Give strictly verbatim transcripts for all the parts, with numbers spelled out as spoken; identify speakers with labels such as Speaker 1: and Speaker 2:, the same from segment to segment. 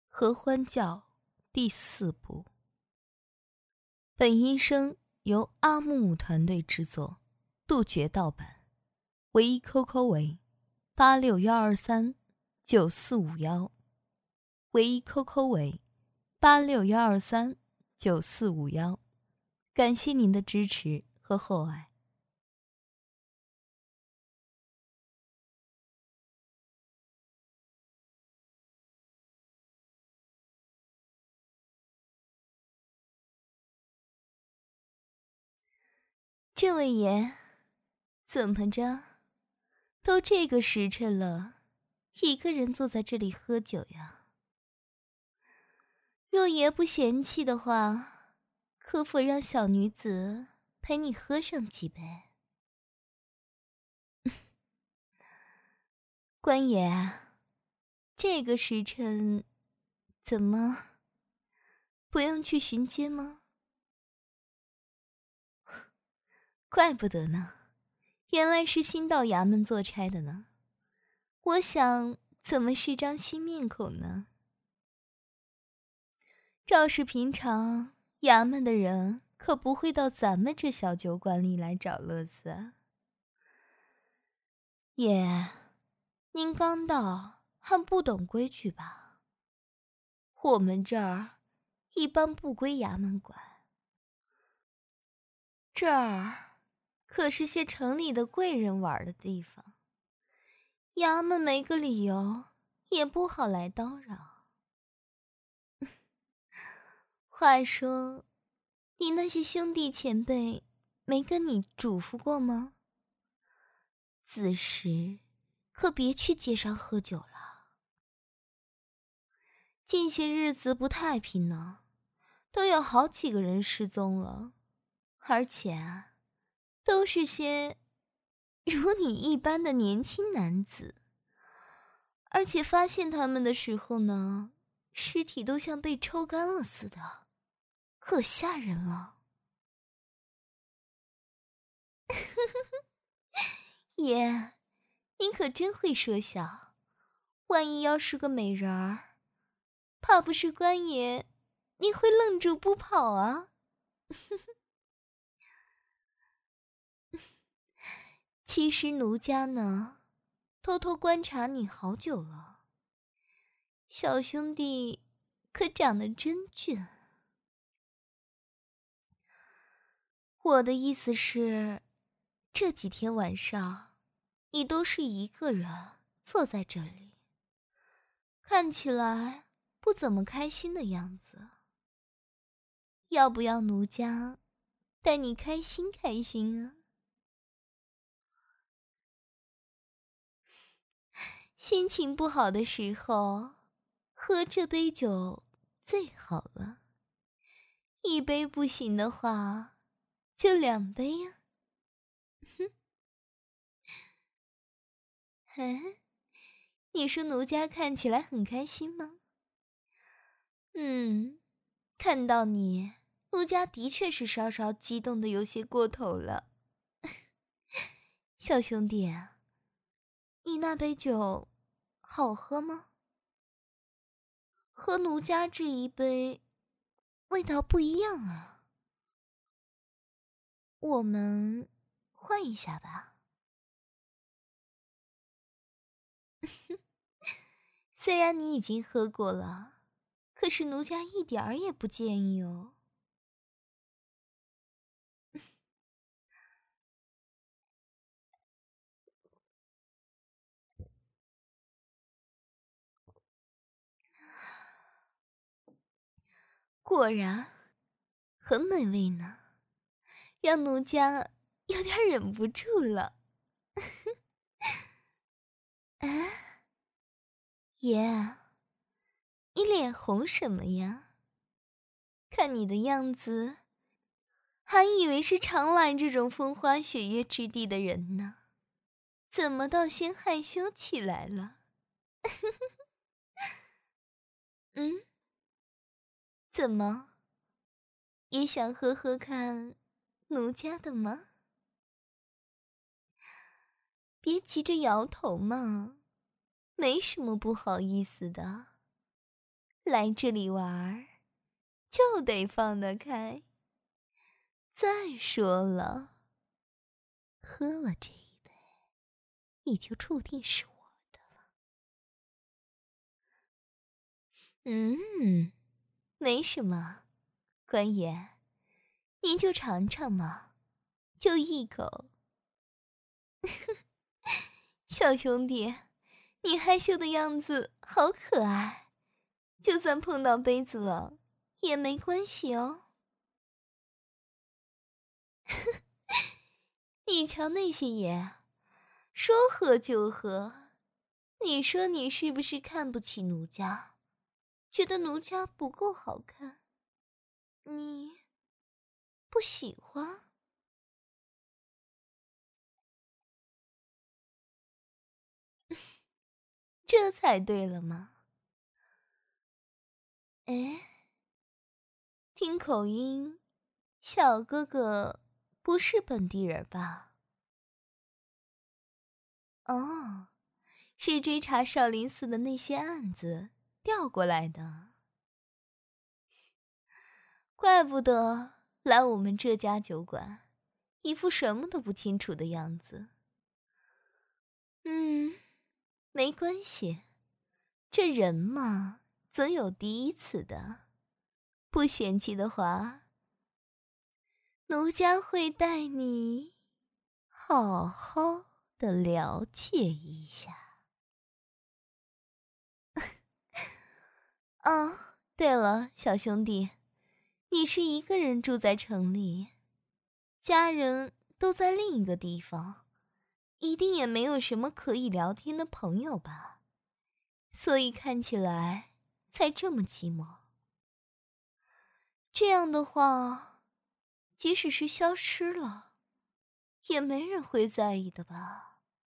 Speaker 1: 合欢教第四部。本音声由阿木木团队制作，杜绝盗版。唯一 Q Q 为八六幺二三九四五幺，唯一 Q Q 为八六幺二三九四五幺。感谢您的支持和厚爱。这位爷，怎么着？都这个时辰了，一个人坐在这里喝酒呀？若爷不嫌弃的话，可否让小女子陪你喝上几杯？官爷，这个时辰，怎么不用去巡街吗？怪不得呢，原来是新到衙门做差的呢。我想，怎么是张新面孔呢？照是平常，衙门的人可不会到咱们这小酒馆里来找乐子啊。爷，您刚到，还不懂规矩吧？我们这儿一般不归衙门管，这儿可是些城里的贵人玩的地方，衙门没个理由也不好来叨扰。话说，你那些兄弟前辈没跟你嘱咐过吗？子时可别去街上喝酒了，近些日子不太平呢，都有好几个人失踪了，而且啊，都是些如你一般的年轻男子，而且发现他们的时候呢，尸体都像被抽干了似的，可吓人了。爷，您可真会说笑，万一要是个美人儿，怕不是官爷你会愣住不跑啊。其实奴家呢，偷偷观察你好久了，小兄弟可长得真俊。我的意思是，这几天晚上你都是一个人坐在这里，看起来不怎么开心的样子。要不要奴家带你开心开心啊？心情不好的时候，喝这杯酒最好了。一杯不行的话，就两杯呀。哼，哎，你说奴家看起来很开心吗？嗯，看到你，奴家的确是稍稍激动的有些过头了。小兄弟，你那杯酒好喝吗？和奴家这一杯味道不一样啊。我们换一下吧。虽然你已经喝过了，可是奴家一点儿也不介意哦。果然很美味呢，让奴家有点忍不住了。哎，爷，你脸红什么呀？看你的样子，还以为是常来这种风花雪月之地的人呢，怎么倒先害羞起来了？嗯，怎么，也想喝喝看奴家的吗？别急着摇头嘛，没什么不好意思的。 来这里玩儿，就得放得开。再说了，喝了这一杯，你就注定是我的了。嗯，没什么，官爷，您就尝尝嘛，就一口。小兄弟，你害羞的样子好可爱，就算碰到杯子了也没关系哦。你瞧那些爷，说喝就喝，你说你是不是看不起奴家，觉得奴家不够好看？你不喜欢？这才对了嘛。哎，听口音，小哥哥不是本地人吧？哦，是追查少林寺的那些案子调过来的。怪不得来我们这家酒馆，一副什么都不清楚的样子。嗯，没关系，这人嘛，总有第一次的。不嫌弃的话，奴家会带你好好的了解一下。哦，对了，小兄弟，你是一个人住在城里，家人都在另一个地方，一定也没有什么可以聊天的朋友吧？所以看起来才这么寂寞。这样的话，即使是消失了，也没人会在意的吧？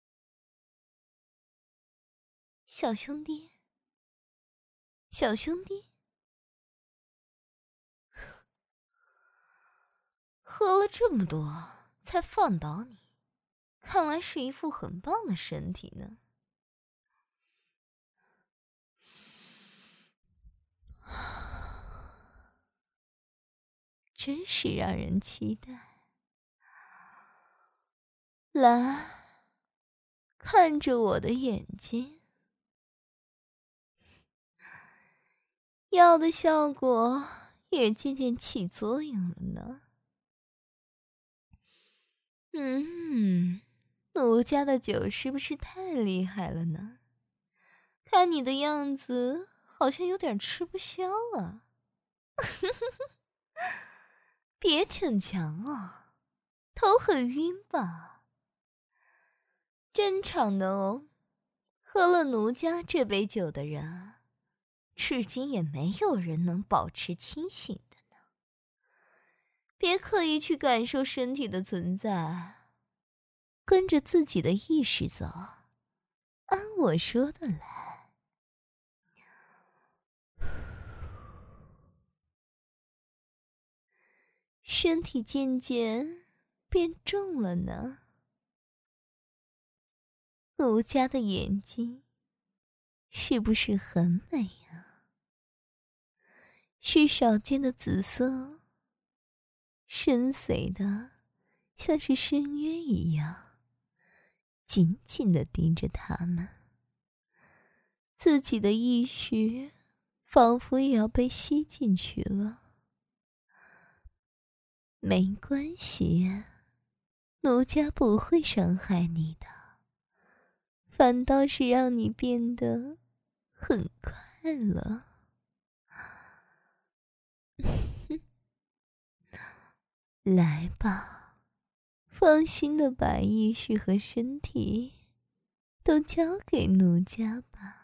Speaker 1: 小兄弟，小兄弟，喝了这么多才放倒你，看来是一副很棒的身体呢。真是让人期待。来，看着我的眼睛，药的效果也渐渐起作用了呢。嗯，奴家的酒是不是太厉害了呢？看你的样子，好像有点吃不消啊。别逞强啊，头很晕吧？正常的哦，喝了奴家这杯酒的人，至今也没有人能保持清醒的呢。别刻意去感受身体的存在，跟着自己的意识走，按我说的来。身体渐渐变重了呢。奴家的眼睛是不是很美啊？是少见的紫色，深邃的像是深渊一样，紧紧地盯着他们。自己的意识仿佛也要被吸进去了。没关系，奴家不会伤害你的，反倒是让你变得很快乐。来吧，放心的把意识和身体都交给奴家吧。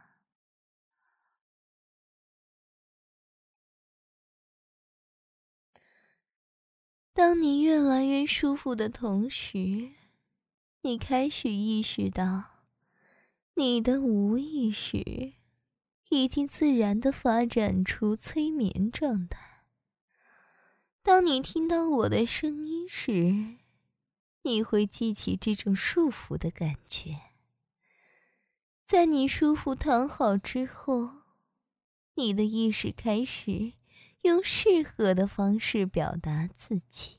Speaker 1: 当你越来越舒服的同时，你开始意识到，你的无意识已经自然地发展出催眠状态。当你听到我的声音时，你会记起这种束缚的感觉。在你舒服躺好之后， 你的意识开始用适合的方式表达自己。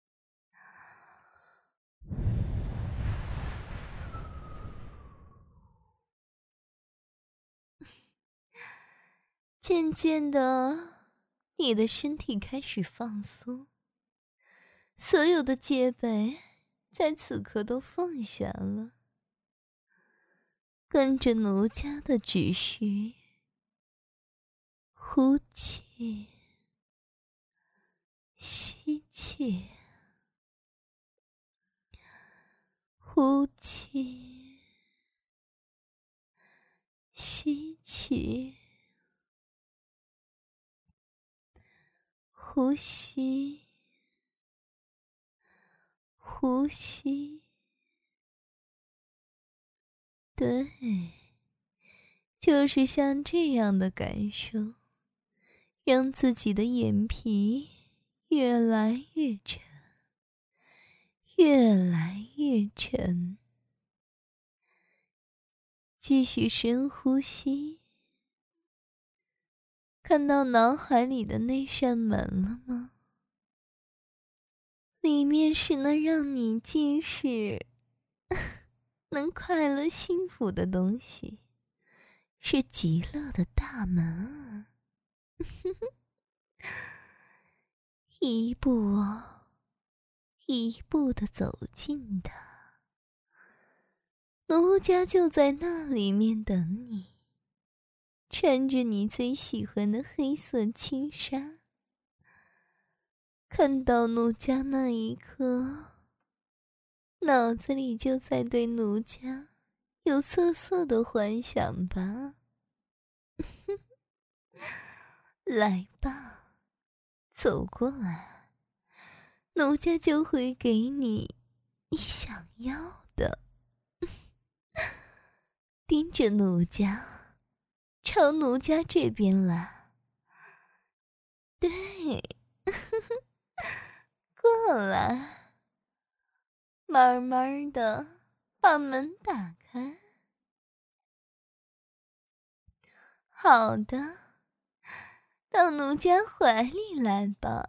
Speaker 1: 渐渐的，你的身体开始放松，所有的戒备在此刻都放下了，跟着奴家的指示，呼气，吸气，呼气，吸气，呼吸，呼吸。对，就是像这样的感受，让自己的眼皮越来越沉，越来越沉。继续深呼吸。看到脑海里的那扇门了吗？里面是能让你既是能快乐幸福的东西，是极乐的大门。一步哦，一步的走近它，奴家就在那里面等你，穿着你最喜欢的黑色轻纱。看到奴家那一刻，脑子里就在对奴家有色色的幻想吧。来吧，走过来，奴家就会给你你想要的。盯着奴家，朝奴家这边来。对，过来，慢慢的把门打开。好的，到奴家怀里来吧。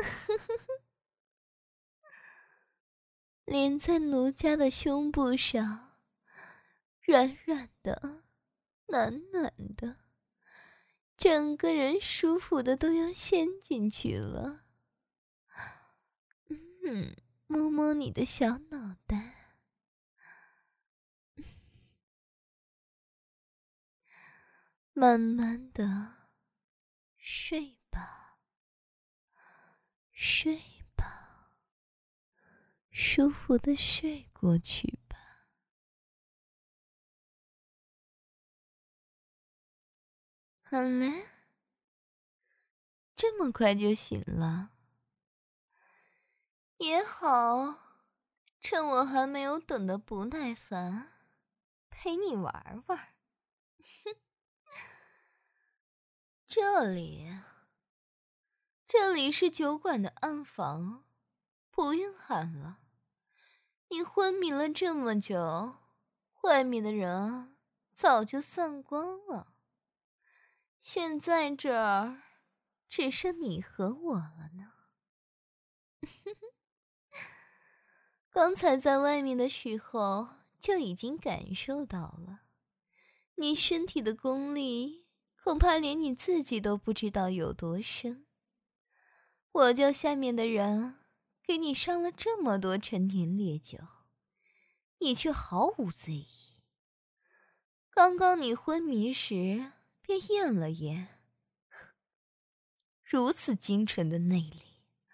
Speaker 1: 连在奴家的胸部上，软软的，暖暖的，整个人舒服的都要陷进去了。嗯，摸摸你的小脑袋，慢慢的睡吧，睡吧，舒服的睡过去吧。好嘞，这么快就醒了？也好，趁我还没有等得不耐烦，陪你玩玩。这里，这里是酒馆的暗房，不用喊了。你昏迷了这么久，外面的人早就散光了。现在这儿只剩你和我了呢。刚才在外面的时候就已经感受到了，你身体的功力恐怕连你自己都不知道有多深。我叫下面的人给你上了这么多陈年烈酒，你却毫无醉意。刚刚你昏迷时便验了验，如此精纯的内力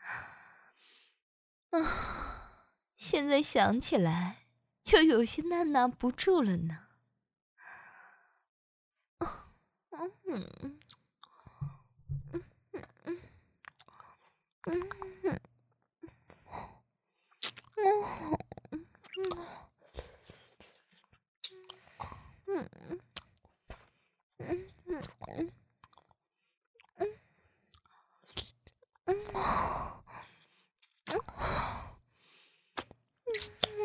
Speaker 1: 啊，现在想起来就有些按捺不住了呢。嗯嗯嗯嗯嗯嗯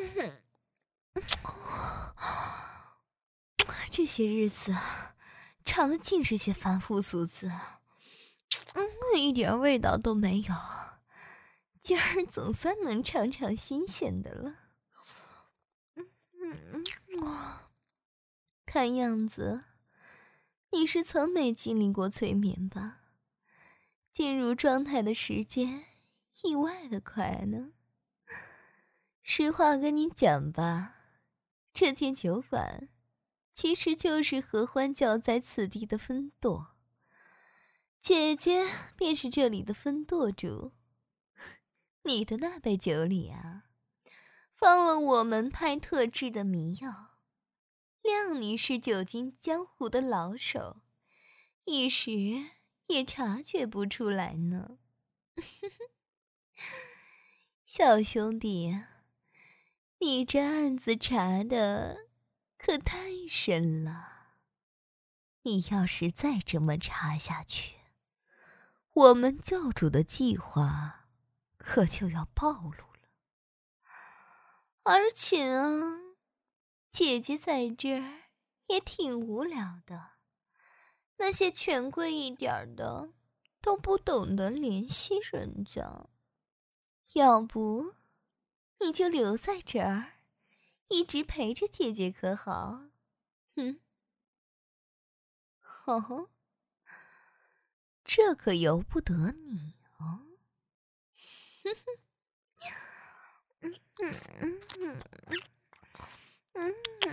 Speaker 1: 这些日子尝的尽是些凡夫俗子，嗯，一点味道都没有。今儿总算能尝尝新鲜的了。嗯嗯嗯，看样子你是从没经历过催眠吧？进入状态的时间意外的快呢。实话跟你讲吧，这间酒馆其实就是合欢教在此地的分舵，姐姐便是这里的分舵主。你的那杯酒里啊，放了我们派特制的迷药，谅你是久经江湖的老手，一时也察觉不出来呢。小兄弟，你这案子查的可太深了，你要是再这么查下去，我们教主的计划可就要暴露了。而且啊，姐姐在这儿也挺无聊的，那些权贵一点的都不懂得怜惜人家。要不你就留在这儿，一直陪着姐姐可好？嗯，哦，这可由不得你哦。嗯嗯嗯嗯嗯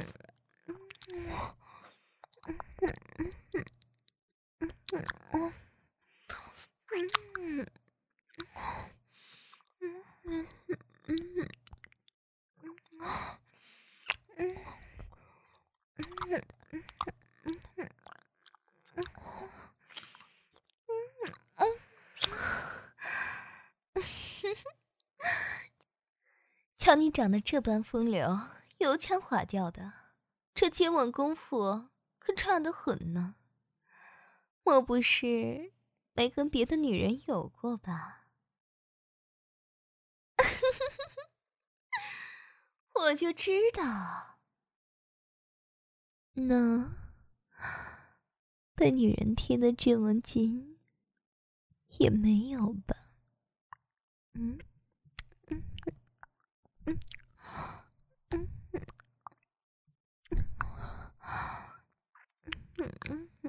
Speaker 1: 瞧你长得这般风流，油腔滑调的，这接吻功夫可差得很呢。莫不是没跟别的女人有过吧？我就知道。那被女人贴得这么紧，也没有吧？嗯嗯嗯嗯嗯嗯嗯。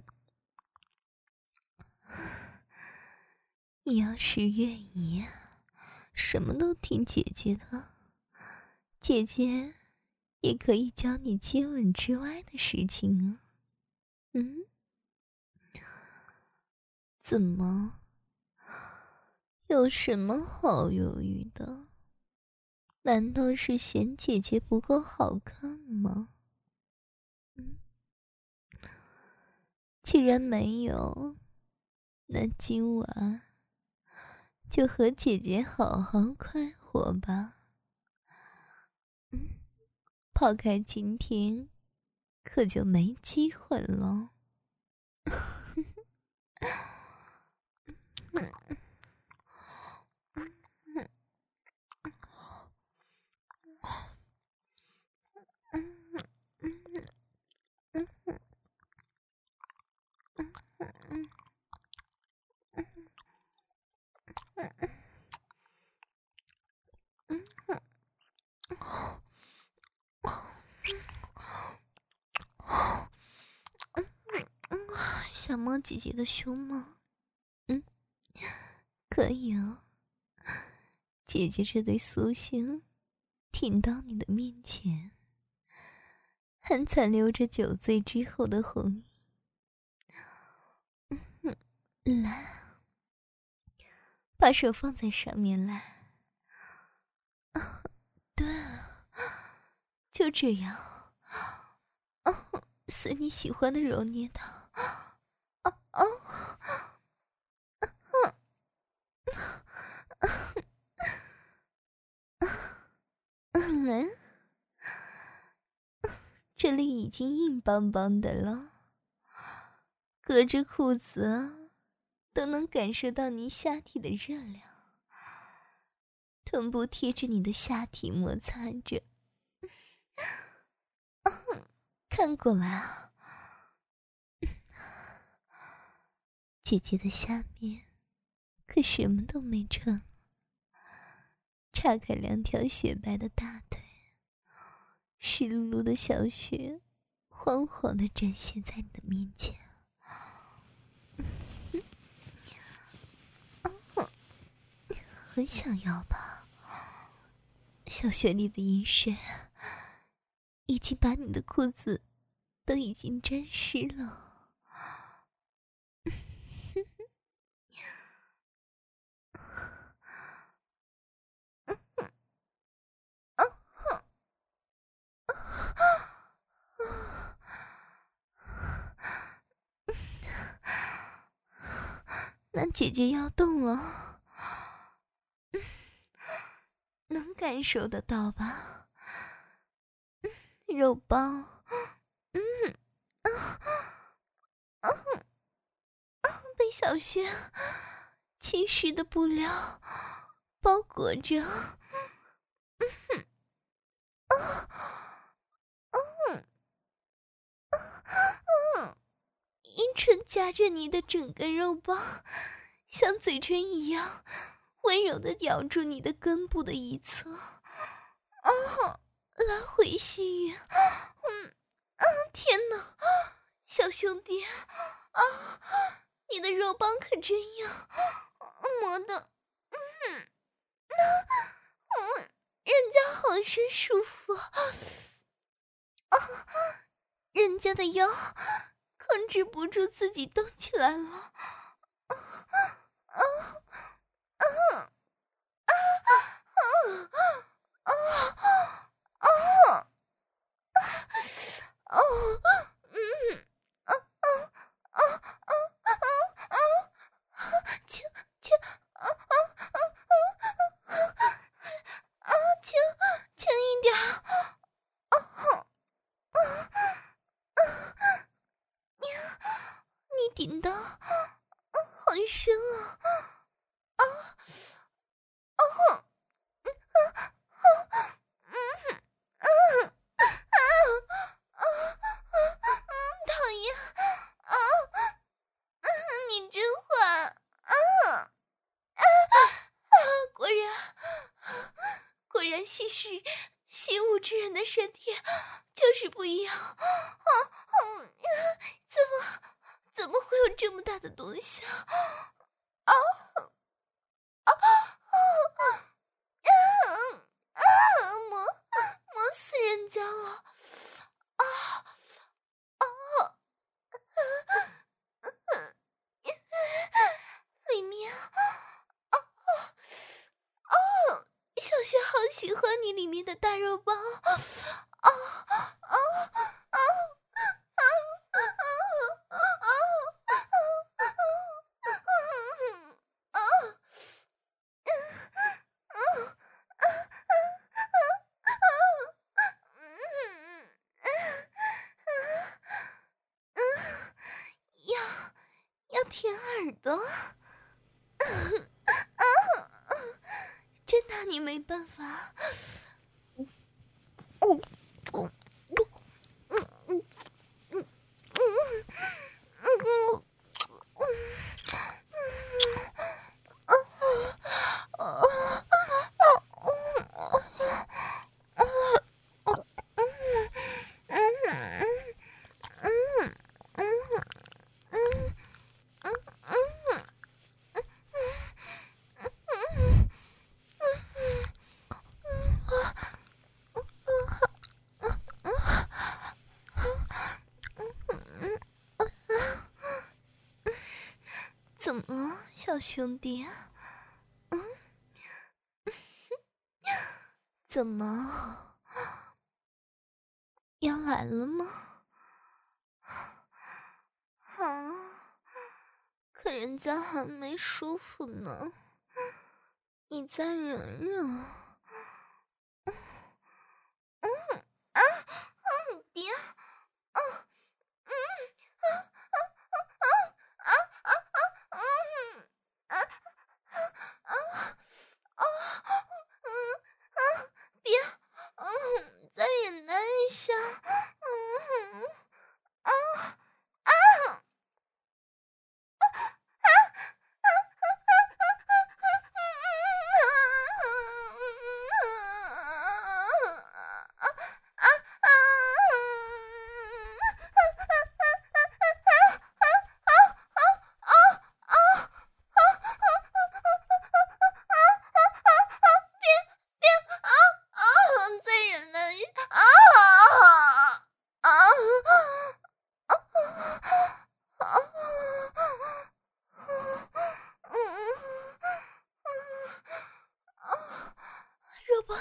Speaker 1: 你要是愿意，什么都听姐姐的，姐姐也可以教你接吻之外的事情啊。嗯，怎么？有什么好犹豫的？难道是嫌姐姐不够好看吗？嗯，既然没有，那今晚就和姐姐好好快活吧。嗯，抛开今天，可就没机会了。想摸姐姐的胸吗？嗯，可以哦。姐姐这对酥心挺到你的面前，还残留着酒醉之后的红晕。来，把手放在上面来。啊，对，就这样。啊，随你喜欢的揉捏它。啊啊！来，这里已经硬邦邦的了，隔着裤子都能感受到你下体的热量，臀部贴着你的下体摩擦着。看过来啊！ 姐姐的下面可什么都没穿，岔开两条雪白的大腿，湿漉漉的小雪晃晃地展现在你的面前。很想要吧？小雪里的饮水已经把你的裤子都已经沾湿了。那姐姐要动了，能感受得到吧？肉包，嗯，啊啊啊！被小雪侵蚀的布料包裹着，嗯啊嗯嗯，阴唇夹着你的整个肉包，像嘴唇一样温柔地咬住你的根部的一侧，啊，来回吸吮，嗯啊，天哪，小兄弟，啊，你的肉棒可真硬，磨的，嗯，嗯，人家好生舒服，啊，人家的腰控制不住自己动起来了，啊啊啊啊啊啊啊！哦，嗯，啊啊啊啊啊啊！轻轻，啊啊啊啊啊！轻轻一点，啊啊啊！你你顶的，好深啊！啊啊！嗯嗯讨厌啊！你真坏啊！果然，果然吸食习武之人的身体就是不一样啊！怎么怎么会有这么大的东西啊？啊啊啊！啊！磨磨死人家了！啊啊！里面啊啊！小雪好喜欢你里面的大肉包啊啊啊啊！要要舔耳朵，真拿你没办法。哦哦嗯嗯嗯嗯嗯怎么了，小兄弟？嗯，怎么要来了吗？啊，可人家还没舒服呢，你再忍忍。嗯嗯啊嗯，别，啊嗯啊啊啊啊啊啊嗯啊啊啊嗯啊别，嗯，再忍耐一下，嗯啊啊！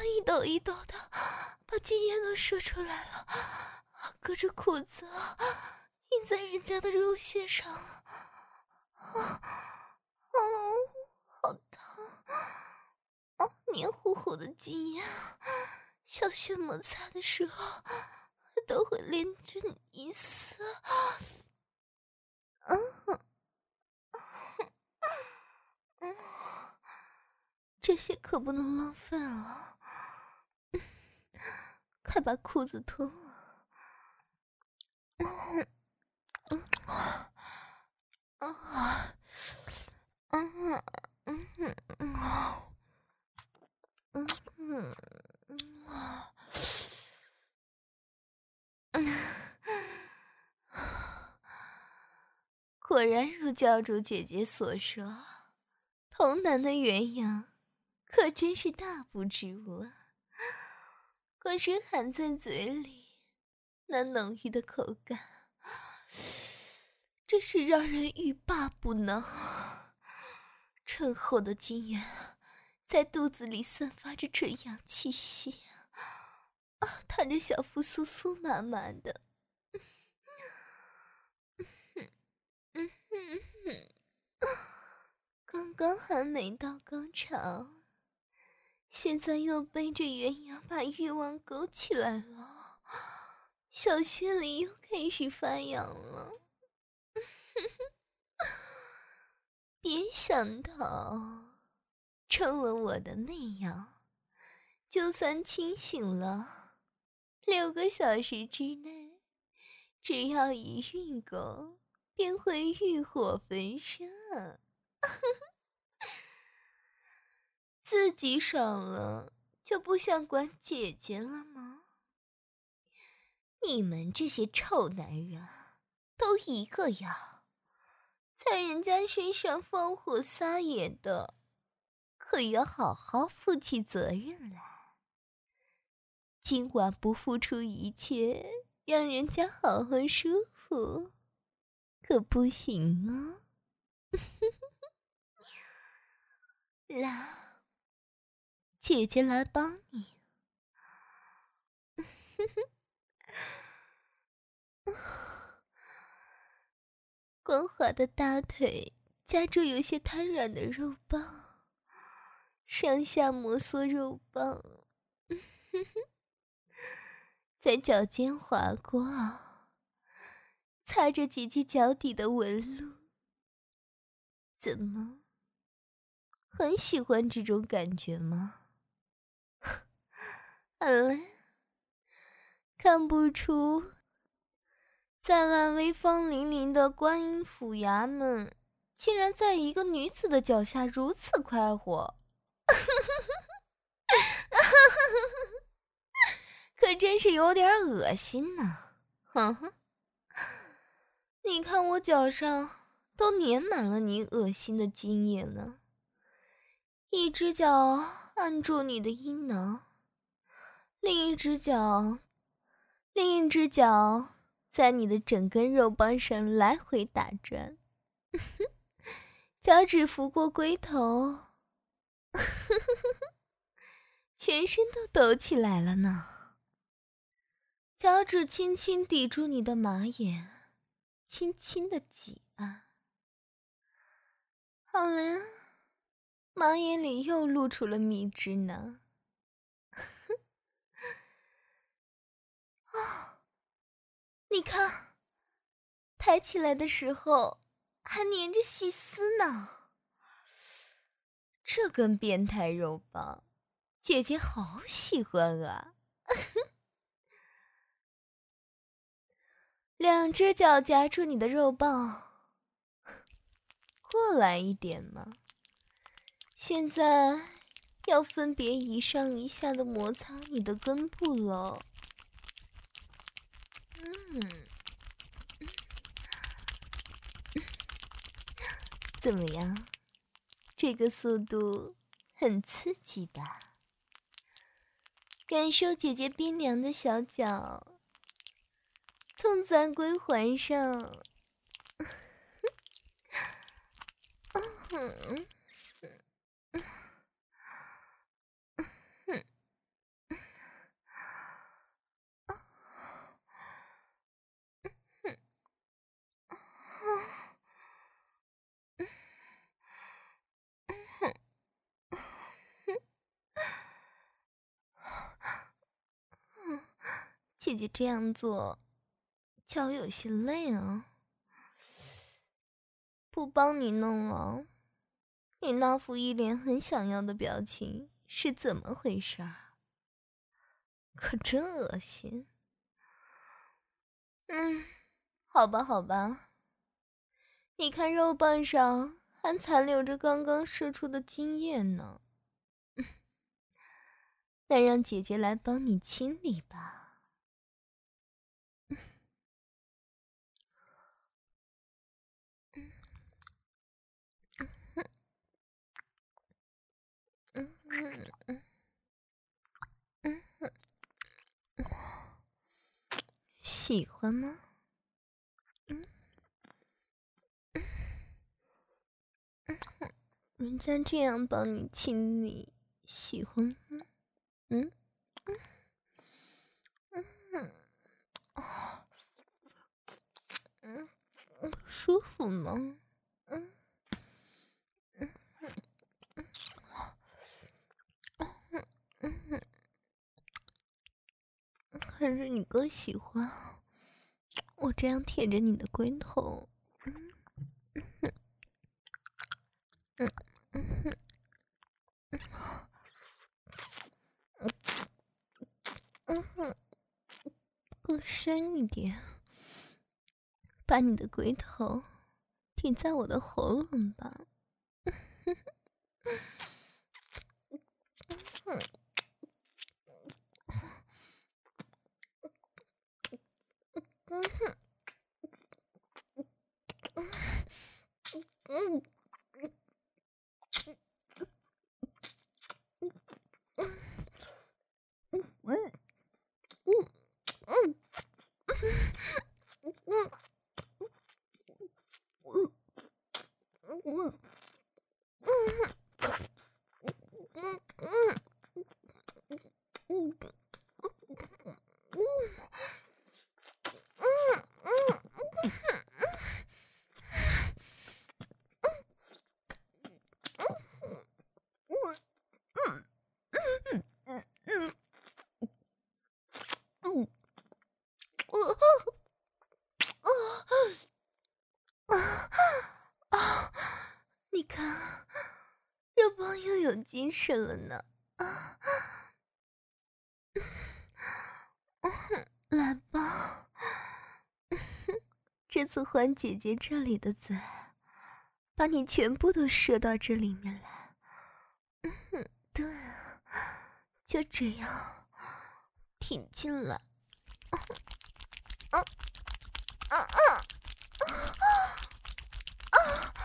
Speaker 1: 一抖一抖的把精液都射出来了，隔着裤子印在人家的肉穴上了。啊啊，好疼！哦，黏糊糊的精液，小穴摩擦的时候都会连着一丝。嗯嗯，这些可不能浪费了。嗯，快把裤子脱了。嗯嗯啊啊嗯嗯嗯嗯嗯嗯嗯，果然如教主姐姐所说，童男的鸳鸯可真是大补之物啊！光是含在嘴里，那浓郁的口感，真是让人欲罢不能。醇厚的精液在肚子里散发着纯阳气息，啊，弹着小腹酥酥麻麻的。嗯哼哼，刚刚还没到高潮，现在又背着鸳鸯把欲望勾起来了，小穴里又开始发痒了。别想逃，成了我的那样，就算清醒了，六个小时之内，只要一运够，便会欲火焚身。自己爽了，就不想管姐姐了吗？你们这些臭男人，都一个样，在人家身上放火撒野的，可要好好负起责任来。今晚不付出一切，让人家好好舒服，可不行哦。来，姐姐来帮你。光滑的大腿夹住有些瘫软的肉棒，上下摩挲肉棒，在脚尖划过，擦着姐姐脚底的纹路。怎么，很喜欢这种感觉吗？好了，看不出在外威风凛凛的观音府衙门，竟然在一个女子的脚下如此快活。可真是有点恶心呢。哼哼，你看我脚上都粘满了你恶心的精液呢。一只脚按住你的阴囊，另一只脚，另一只脚在你的整根肉棒上来回打转，脚趾拂过龟头，全身都抖起来了呢。脚趾轻轻抵住你的马眼，轻轻的挤按。好了，马眼里又露出了蜜汁呢。哦，你看，抬起来的时候还粘着细丝呢。这根变态肉棒，姐姐好喜欢啊。两只脚夹住你的肉棒，过来一点嘛。现在要分别一上一下的摩擦你的根部了。嗯，怎么样？这个速度很刺激吧？感受姐姐冰凉的小脚从咱龟环上嗯姐姐这样做，脚有些累啊。不帮你弄了，你那副一脸很想要的表情是怎么回事儿？可真恶心。嗯，好吧好吧，你看肉棒上还残留着刚刚射出的精液呢。那让姐姐来帮你清理吧。嗯嗯嗯嗯嗯，喜欢吗？嗯嗯嗯，人家这样帮你清理，喜欢吗？嗯嗯嗯嗯嗯，舒服吗？嗯嗯嗯嗯嗯嗯，还是你更喜欢我这样舔着你的龟头？嗯嗯嗯嗯嗯嗯，更深一点，把你的龟头顶在我的喉咙吧。嗯嗯嗯嗯嗯嗯嗯嗯嗯嗯啊！你看，肉棒又有精神了呢。啊！来吧，这次还姐姐这里的嘴，把你全部都射到这里面来。嗯，对，就这样，挺进来。啊啊啊啊！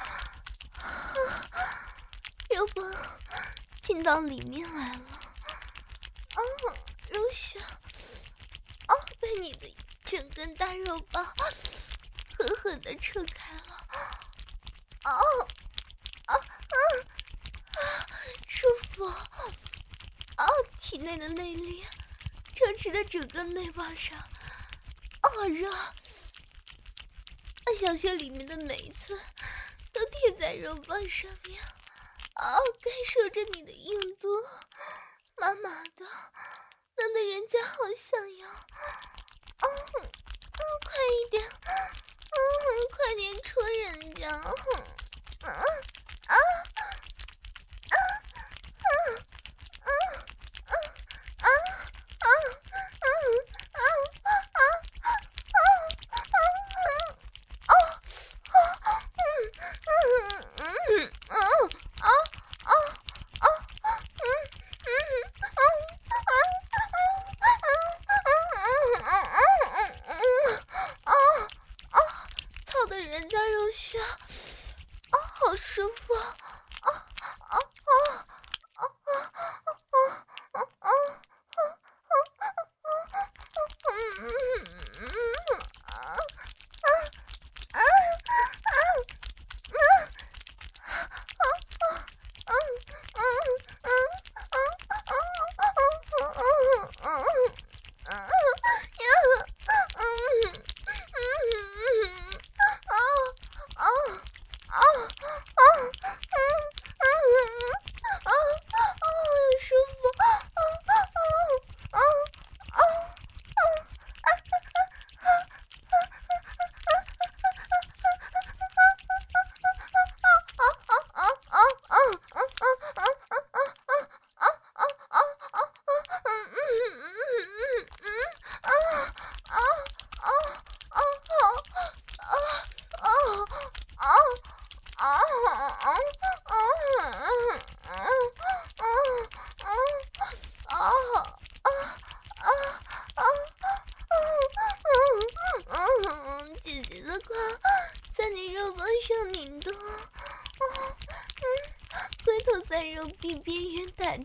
Speaker 1: 肉棒进到里面来了。啊，肉香！啊，被你的整根大肉棒狠狠地扯开了。啊啊啊啊！舒服！啊，体内的内力充斥在整个内棒上。啊，热！啊，小穴里面的每一寸都贴在肉棒上面。啊，感受着你的硬度，麻麻的，弄得人家好想要。啊啊，快一点！啊，快点戳人家！啊啊啊啊啊啊啊啊啊啊啊啊！嗯嗯嗯嗯啊啊啊嗯嗯啊啊啊啊啊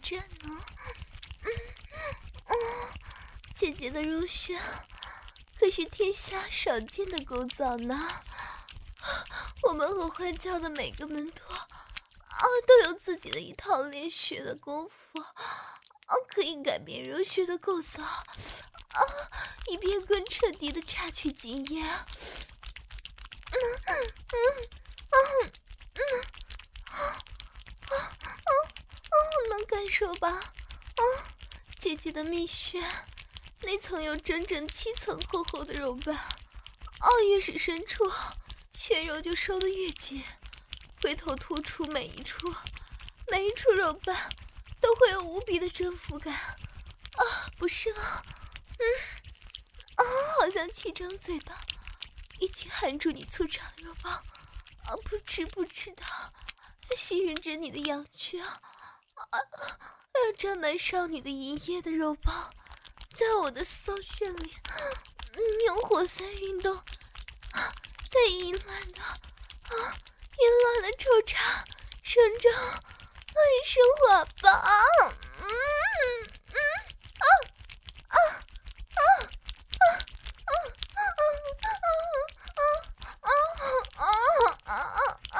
Speaker 1: 战呢。嗯嗯，姐姐的肉穴可是天下少见的构造呢。我们和坏教的每个门徒啊，都有自己的一套练血的功夫，啊，可以改变肉穴的构造，啊，以便更彻底的榨取精液。嗯嗯嗯嗯啊啊啊！能感受吧？啊，姐姐的蜜穴内层有整整七层厚厚的肉瓣，啊，越是深处，血肉就收得越紧，回头突出每一处，每一处肉瓣都会有无比的征服感。啊，不是吗？嗯，啊，好像七张嘴巴一起含住你粗长的肉棒，啊，不知不知道吸吮着你的阳具啊，啊，让沾满少女的淫液的肉棒在我的骚穴里，嗯，用活塞运动，啊，在淫乱的啊，淫乱的抽插声中很升华吧。嗯嗯啊啊啊啊啊啊啊啊啊啊！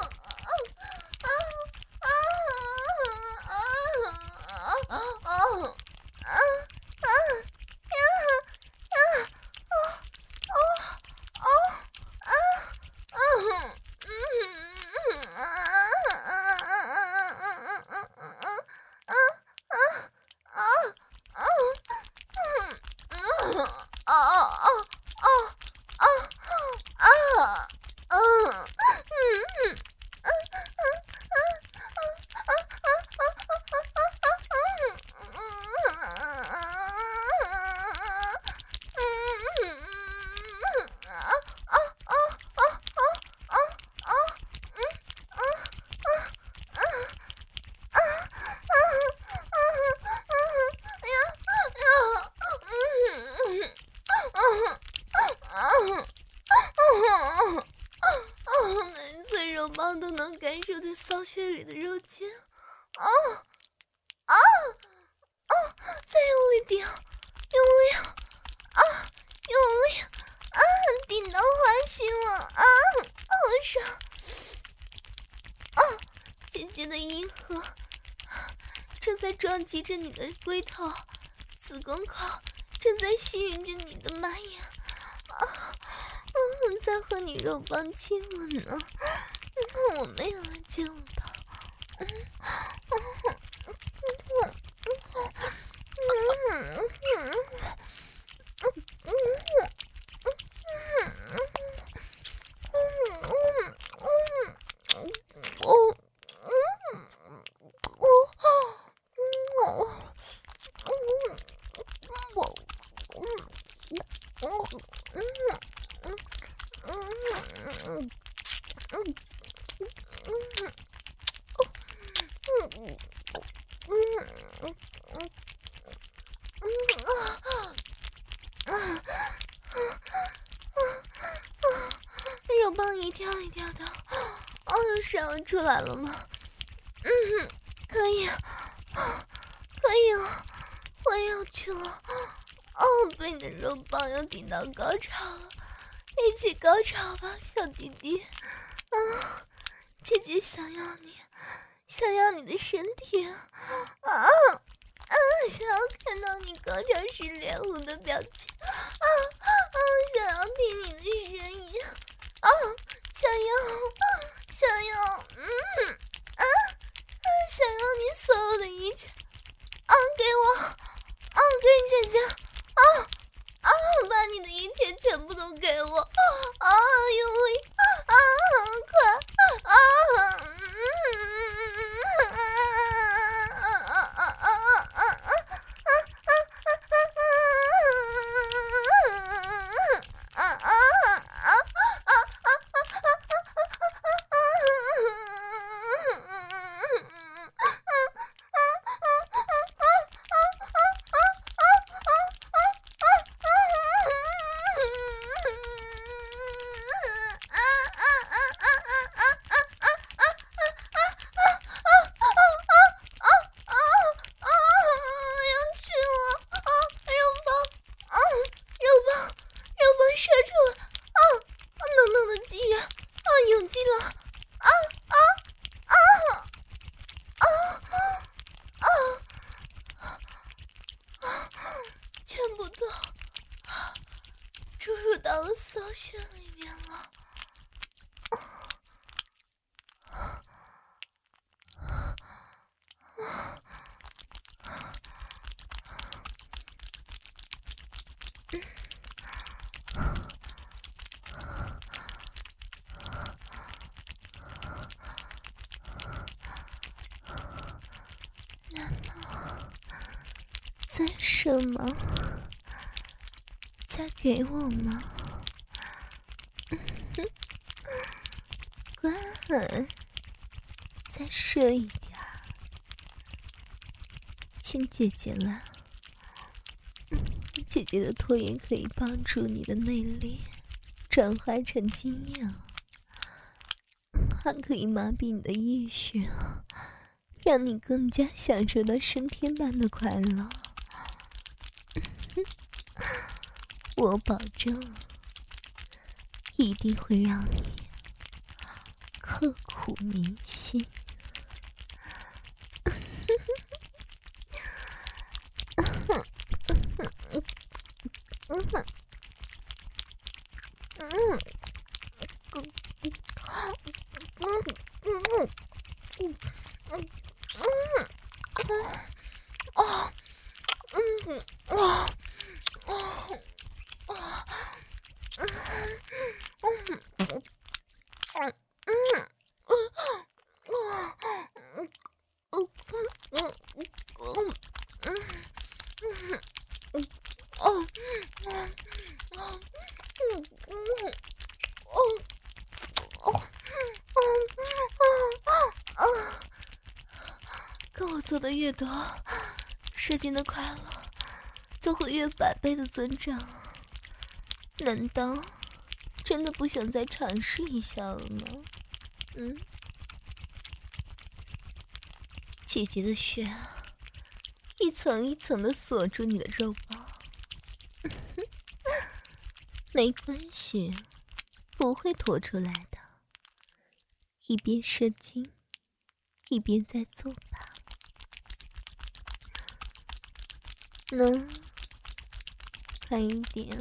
Speaker 1: 每次肉棒都能感受到骚穴里的肉筋，啊啊啊！再用力顶，用力啊，用力啊，顶到花心了啊，好爽！啊，姐姐的阴核正在撞击着你的龟头，子宫口正在吸吮着你的马眼，啊，嗯，在和你肉棒亲吻呢，嗯，我没有来见我的，嗯嗯嗯嗯嗯肉棒一跳一跳的，哦，射出来了吗？嗯，可以，可以了，我要去了。哦，被你的肉棒又顶到高潮了，一起高潮吧，小弟弟。啊，姐姐想要你，想要你的身体啊啊！想要看到你高潮时脸红的表情啊啊！想要听你的声音啊！想要，想要，嗯啊啊！想要你所有的一切啊！给我啊！给姐姐啊啊！把你的一切全部都给我啊！用力啊！快啊！嗯骚穴里面了。蓝猫，在什么？再给我吗？乖，再射一点儿，亲姐姐了。姐姐的唾液可以帮助你的内力转化成精液，还可以麻痹你的意识，让你更加享受到升天般的快乐。我保证，一定会让你刻骨铭心。跟我做的越多，射精的快乐就会越百倍的增长。难道真的不想再尝试一下了吗？嗯，姐姐的血一层一层的锁住你的肉包。没关系，不会拖出来的。一边射精，一边在做吧。能快一点。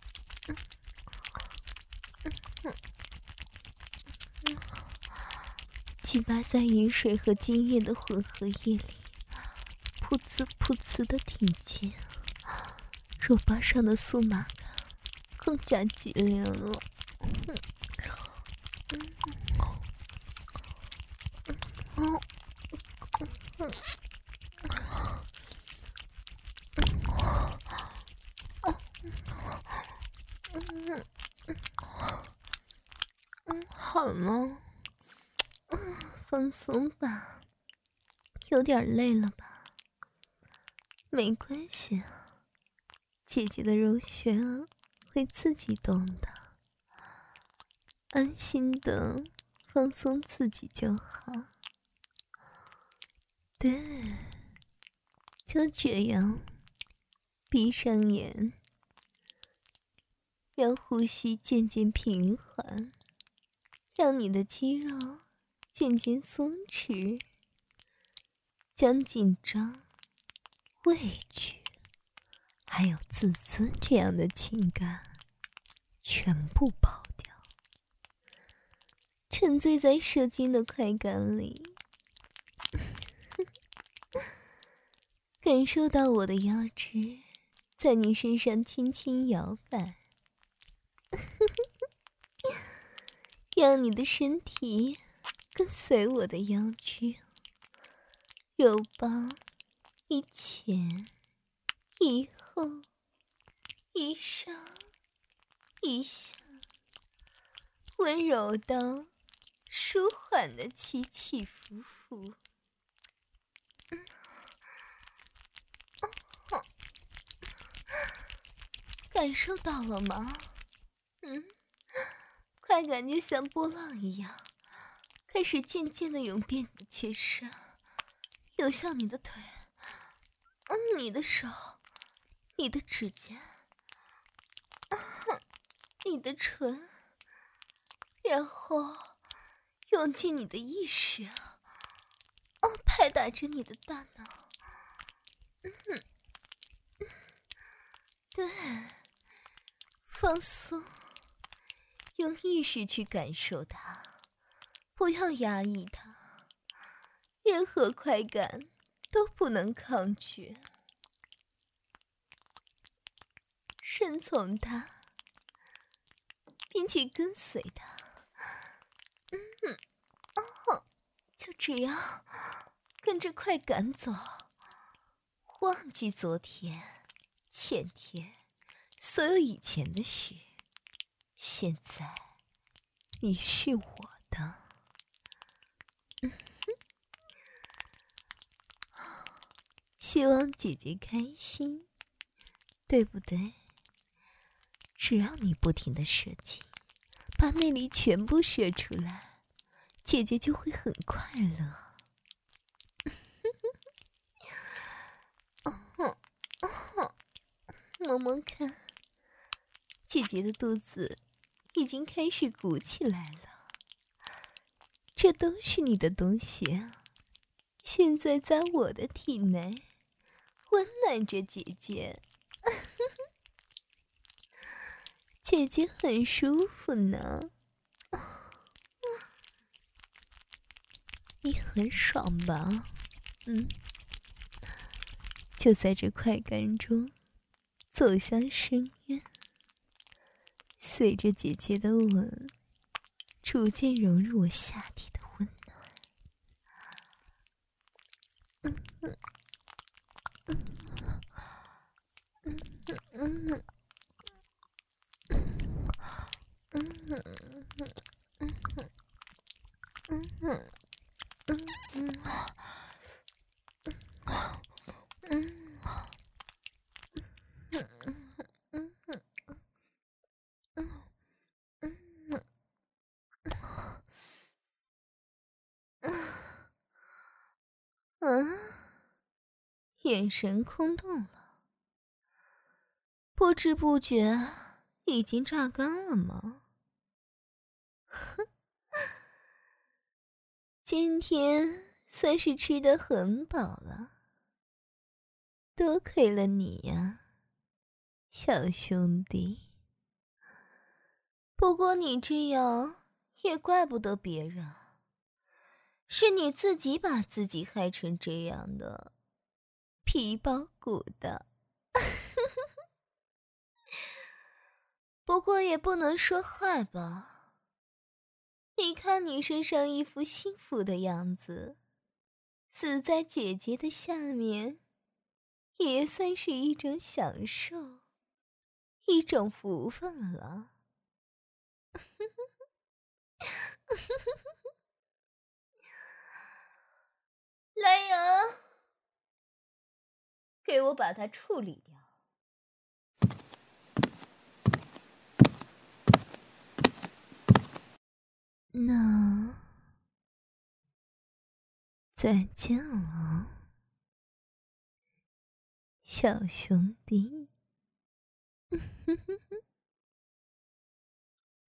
Speaker 1: 鸡巴在饮水和精液的混合液里噗呲噗呲的挺进，肉包上的酥麻感更加激烈了。好了，放松吧，有点累了吧？没关系，姐姐的柔穴会自己动的，安心的放松自己就好。对，就这样，闭上眼，让呼吸渐渐平缓，让你的肌肉渐渐松弛，将紧张、畏惧还有自尊这样的情感全部抛掉，沉醉在射精的快感里，感受到我的腰肢在你身上轻轻摇摆，让你的身体跟随我的腰肢，肉包一前一后，一上一下，温柔的舒缓的起起伏伏。感受到了吗？嗯，快感就像波浪一样，开始渐渐的涌遍你的全身，涌向你的腿，嗯，你的手，你的指尖，啊，你的唇，然后涌进你的意识，哦，拍打着你的大脑。嗯，对，放松， 用意识去感受它，不要压抑它，任何快感都不能抗拒，顺从它，并且跟随它。嗯，哦，就这样跟着快感走，忘记昨天、前天，所有以前的事。现在，你是我的。嗯，希望姐姐开心，对不对？只要你不停的射精，把内力全部射出来，姐姐就会很快乐。哦哦，摸摸看，姐姐的肚子已经开始鼓起来了。这都是你的东西啊，现在在我的体内，温暖着姐姐。姐姐很舒服呢。你很爽吧？嗯，就在这快感中走向深渊，随着姐姐的吻逐渐融入我下体的温暖。嗯嗯嗯嗯嗯嗯嗯嗯嗯嗯嗯，眼神空洞了，不知不觉已经榨干了吗？哼，今天算是吃得很饱了，多亏了你呀，小兄弟。不过你这样也怪不得别人，是你自己把自己害成这样的，皮包骨的。不过也不能说坏吧，你看你身上一副幸福的样子，死在姐姐的下面，也算是一种享受，一种福分了。来人，给我把它处理掉。那再见了，小兄弟。